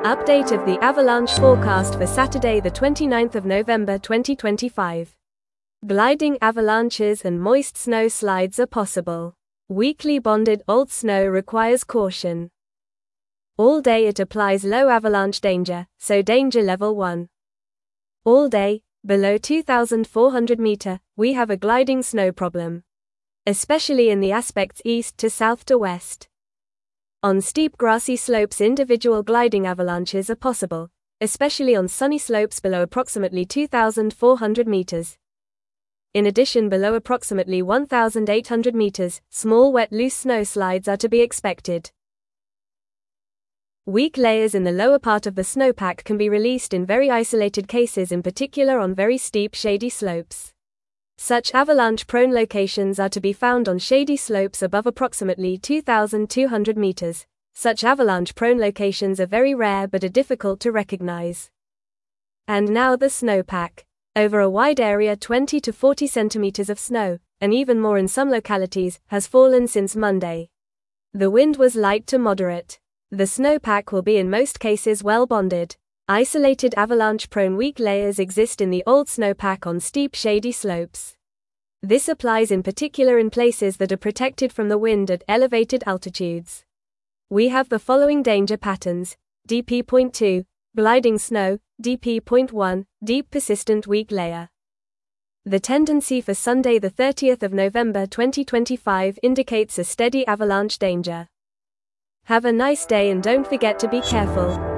Update of the avalanche forecast for Saturday the 29th of November 2025. Gliding avalanches and moist snow slides are possible. Weakly bonded old snow requires caution. All day it applies low avalanche danger, so danger level 1. All day, below 2,400 meter, we have a gliding snow problem. Especially in the aspects east to south to west. On steep grassy slopes individual gliding avalanches are possible, especially on sunny slopes below approximately 2,400 meters. In addition, below approximately 1,800 meters, small wet loose snow slides are to be expected. Weak layers in the lower part of the snowpack can be released in very isolated cases, in particular on very steep shady slopes. Such avalanche-prone locations are to be found on shady slopes above approximately 2,200 meters. Such avalanche-prone locations are very rare but are difficult to recognize. And now the snowpack. Over a wide area, 20 to 40 centimeters of snow, and even more in some localities, has fallen since Monday. The wind was light to moderate. The snowpack will be in most cases well bonded. Isolated avalanche-prone weak layers exist in the old snowpack on steep shady slopes. This applies in particular in places that are protected from the wind at elevated altitudes. We have the following danger patterns: DP.2, gliding snow, DP.1, deep persistent weak layer. The tendency for Sunday the 30th of November 2025 indicates a steady avalanche danger. Have a nice day and don't forget to be careful.